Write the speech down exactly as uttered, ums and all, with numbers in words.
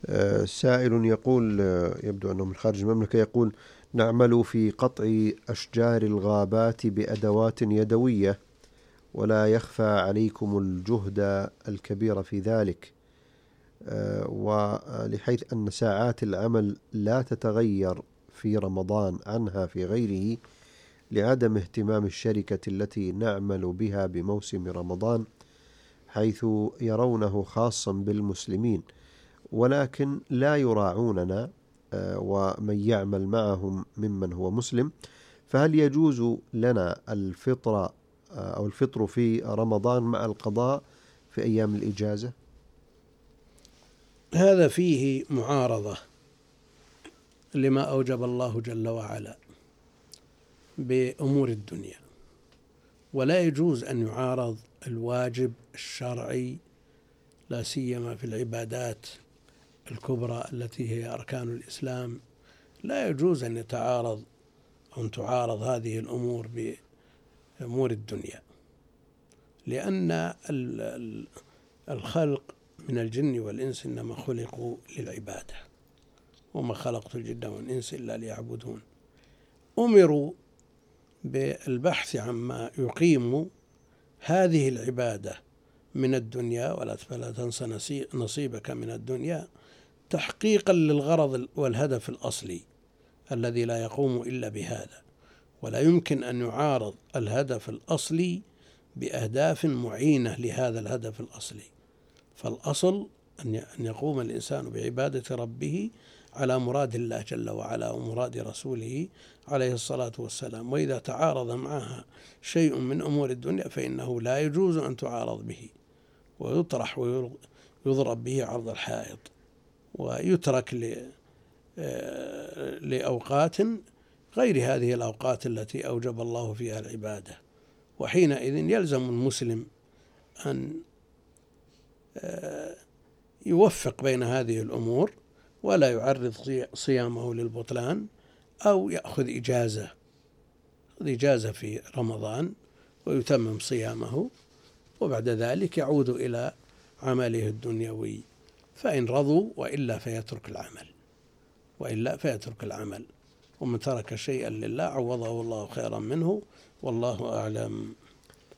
سائل يقول، يبدو أنه من خارج المملكة، يقول: نعمل في قطع أشجار الغابات بأدوات يدوية، ولا يخفى عليكم الجهد الكبير في ذلك، ولحيث أن ساعات العمل لا تتغير في رمضان عنها في غيره، لعدم اهتمام الشركة التي نعمل بها بموسم رمضان، حيث يرونه خاصا بالمسلمين، ولكن لا يراعوننا ومن يعمل معهم ممن هو مسلم. فهل يجوز لنا الفطر أو الفطر في رمضان مع القضاء في أيام الإجازة؟ هذا فيه معارضة لما أوجب الله جل وعلا بأمور الدنيا، ولا يجوز أن يعارض الواجب الشرعي، لا سيما في العبادات الكبرى التي هي أركان الإسلام. لا يجوز أن يتعارض أو أن تعارض هذه الأمور بأمور الدنيا، لأن الخلق من الجن والإنس إنما خلقوا للعبادة، وما خلقت الجن والإنس إلا ليعبدون. أمروا بالبحث عما يقيم هذه العبادة من الدنيا، ولا فلا تنس نصيبك من الدنيا، تحقيقا للغرض والهدف الأصلي الذي لا يقوم إلا بهذا. ولا يمكن أن يعارض الهدف الأصلي بأهداف معينة لهذا الهدف الأصلي. فالأصل أن يقوم الإنسان بعبادة ربه على مراد الله جل وعلا ومراد رسوله عليه الصلاة والسلام. وإذا تعارض معها شيء من أمور الدنيا فإنه لا يجوز أن تعارض به، ويطرح ويضرب به عرض الحائط، ويترك لأوقات غير هذه الأوقات التي أوجب الله فيها العبادة. وحينئذ يلزم المسلم أن يوفق بين هذه الأمور، ولا يعرض صيامه للبطلان، أو يأخذ إجازة إجازة في رمضان ويتمم صيامه، وبعد ذلك يعود إلى عمله الدنيوي، فإن رضوا، وإلا فيترك العمل وإلا فيترك العمل ومن ترك شيئا لله عوضه الله خيرا منه، والله أعلم.